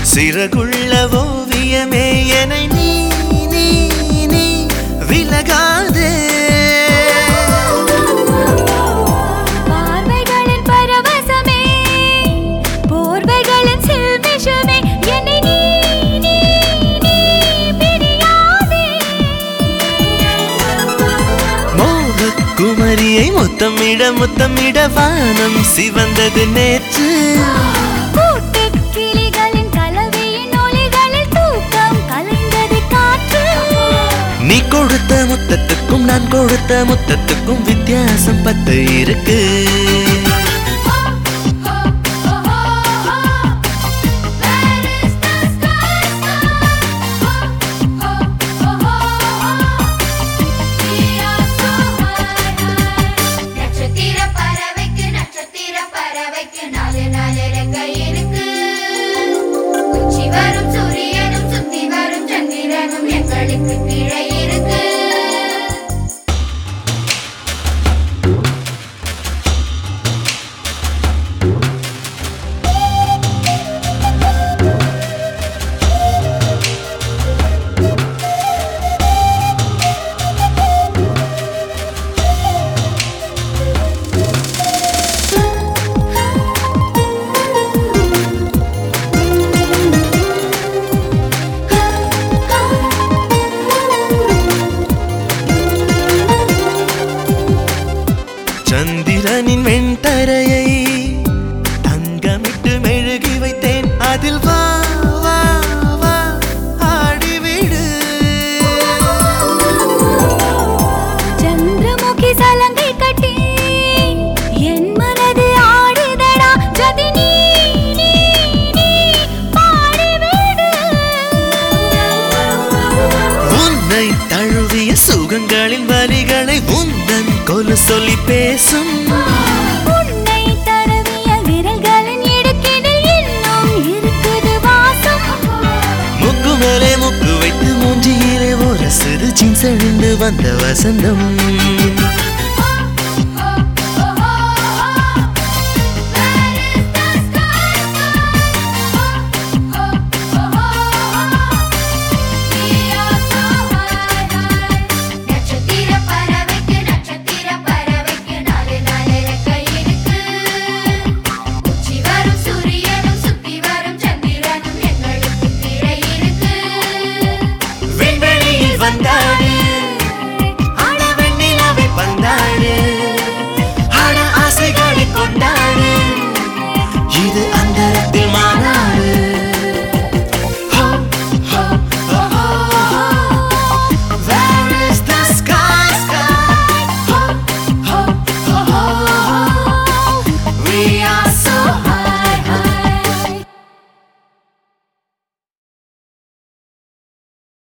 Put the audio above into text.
சிறகுள்ள ஓவியமே என்னை நீ நீ நீ விலகாதே பார்வைகளின் பரவசமே போர்வைகளின் சில்மிஷமே என்னை நீ நீ நீ பிரியாதே மோகக்குமரியை முத்தமிட வானம் சிவந்தது நேற்று நீ கொடுத்த முத்தத்துக்கும் நான் கொடுத்த முத்தத்துக்கும் வித்தியாசம் 10 இருக்கு சந்திரனின் வெண்தரையை தங்கமிட்டு மெழுகி வைத்தேன் அதில் வா வா வா ஆடிவிடு சந்திரமுகி சலங்கை கட்டி என் மனது ஆடுதடா ஜதி நீ நீ நீ பாடிவிடு உன்னை தழுவிய சுகங்களின் வரிகளை உந்தன் கொலு சொல்லி பேசும் உன்னை தடவிய விரல்களின் இடுக்கினில் இன்னும் இருக்குது வாசம் முக்கு மேலே முக்கு வைத்து மூஞ்சியிலே ஒரு சிறு சின்செழுந்து வந்த வசந்தம்